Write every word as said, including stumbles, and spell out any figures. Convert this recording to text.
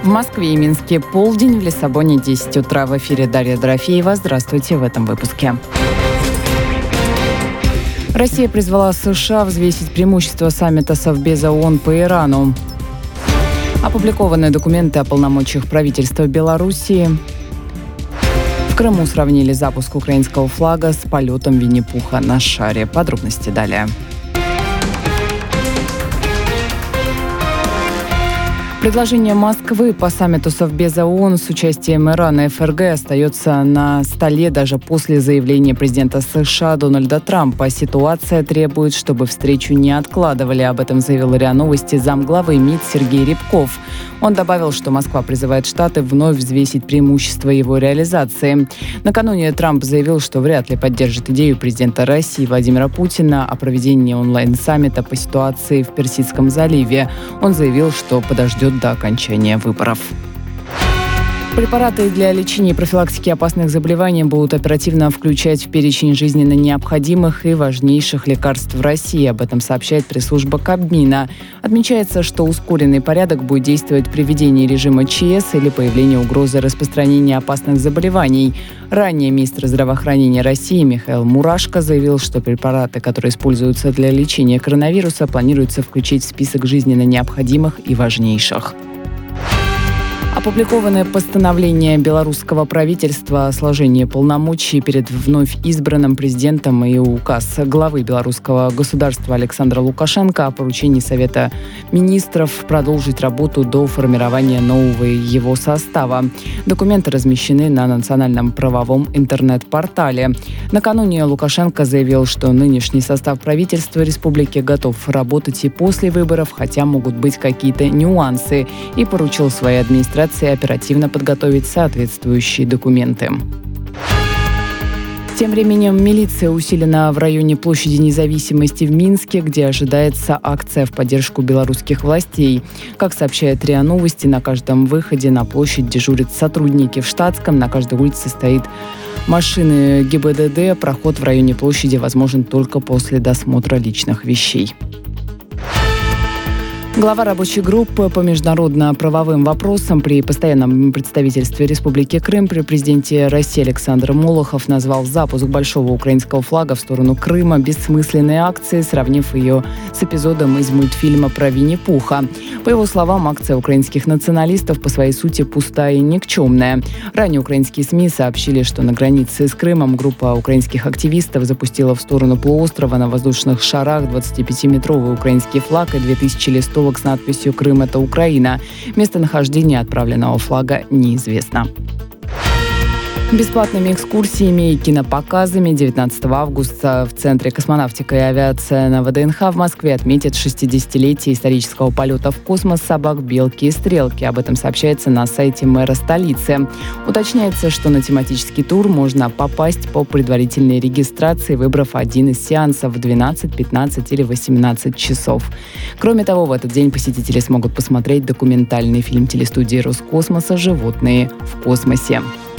В Москве и Минске полдень, в Лиссабоне десять утра. В эфире Дарья Дорофеева. Здравствуйте в этом выпуске. Россия призвала США взвесить преимущества саммита Совбеза ООН по Ирану. Опубликованы документы о полномочиях правительства Белоруссии. В Крыму сравнили запуск украинского флага с полетом Винни-Пуха на шаре. Подробности далее. Предложение Москвы по саммиту Совбеза ООН с участием Ирана и ФРГ остается на столе даже после заявления президента США Дональда Трампа. Ситуация требует, чтобы встречу не откладывали. Об этом заявил РИА Новости замглавы МИД Сергей Рябков. Он добавил, что Москва призывает Штаты вновь взвесить преимущества его реализации. Накануне Трамп заявил, что вряд ли поддержит идею президента России Владимира Путина о проведении онлайн-саммита по ситуации в Персидском заливе. Он заявил, что подождет до окончания выборов. Препараты для лечения и профилактики опасных заболеваний будут оперативно включать в перечень жизненно необходимых и важнейших лекарств в России. Об этом сообщает пресс-служба Кабмина. Отмечается, что ускоренный порядок будет действовать при введении режима ЧС или появлении угрозы распространения опасных заболеваний. Ранее министр здравоохранения России Михаил Мурашко заявил, что препараты, которые используются для лечения коронавируса, планируется включить в список жизненно необходимых и важнейших. Опубликованы постановление белорусского правительства о сложении полномочий перед вновь избранным президентом и указ главы белорусского государства Александра Лукашенко о поручении Совета министров продолжить работу до формирования нового его состава. Документы размещены на национальном правовом интернет-портале. Накануне Лукашенко заявил, что нынешний состав правительства республики готов работать и после выборов, хотя могут быть какие-то нюансы, и поручил своей администрации оперативно подготовить соответствующие документы. Тем временем милиция усилена в районе площади Независимости в Минске, где ожидается акция в поддержку белорусских властей. Как сообщает РИА Новости, на каждом выходе на площадь дежурят сотрудники в штатском, на каждой улице стоит машины ГИБДД. Проход в районе площади возможен только после досмотра личных вещей. Глава рабочей группы по международно-правовым вопросам при постоянном представительстве Республики Крым при президенте России Александр Молохов назвал запуск большого украинского флага в сторону Крыма бессмысленной акцией, сравнив ее с эпизодом из мультфильма про Винни-Пуха. По его словам, акция украинских националистов по своей сути пустая и никчемная. Ранее украинские СМИ сообщили, что на границе с Крымом группа украинских активистов запустила в сторону полуострова на воздушных шарах двадцатипятиметровый украинский флаг и две тысячи листовок с надписью «Крым – это Украина». Местонахождение отправленного флага неизвестно. Бесплатными экскурсиями и кинопоказами девятнадцатого августа в Центре космонавтика и авиация на ВДНХ в Москве отметят шестидесятилетие исторического полета в космос собак «Белки и стрелки». Об этом сообщается на сайте мэра столицы. Уточняется, что на тематический тур можно попасть по предварительной регистрации, выбрав один из сеансов в двенадцать, пятнадцать или восемнадцать часов. Кроме того, в этот день посетители смогут посмотреть документальный фильм телестудии Роскосмоса «Животные в космосе».